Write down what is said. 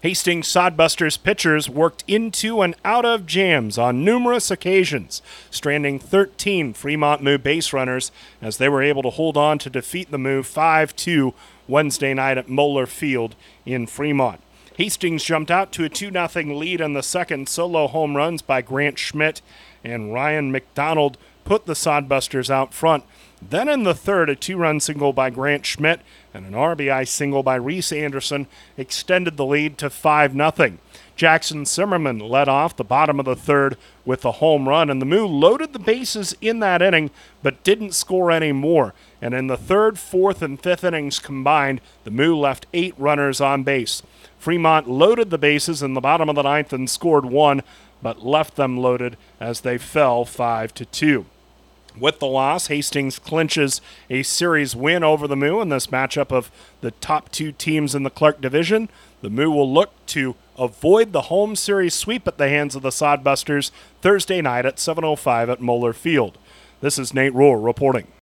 Hastings Sodbusters pitchers worked into and out of jams on numerous occasions, stranding 13 Fremont Moo base runners as they were able to hold on to defeat the Moo 5-2 Wednesday night at Moeller Field in Fremont. Hastings jumped out to a 2-0 lead in the second. Solo home runs by Grant Schmidt and Ryan McDonald put the Sodbusters out front. Then in the third, a 2-run single by Grant Schmidt and an RBI single by Reese Anderson extended the lead to 5-0. Jackson Zimmerman led off the bottom of the third with a home run, and the Moo loaded the bases in that inning but didn't score any more. And in the third, fourth, and fifth innings combined, the Moo left 8 runners on base. Fremont loaded the bases in the bottom of the ninth and scored 1, but left them loaded as they fell 5-2. With the loss, Hastings clinches a series win over the Moo in this matchup of the top 2 teams in the Clark Division. The Moo will look to avoid the home series sweep at the hands of the Sodbusters Thursday night at 7:05 at Moeller Field. This is Nate Rohr reporting.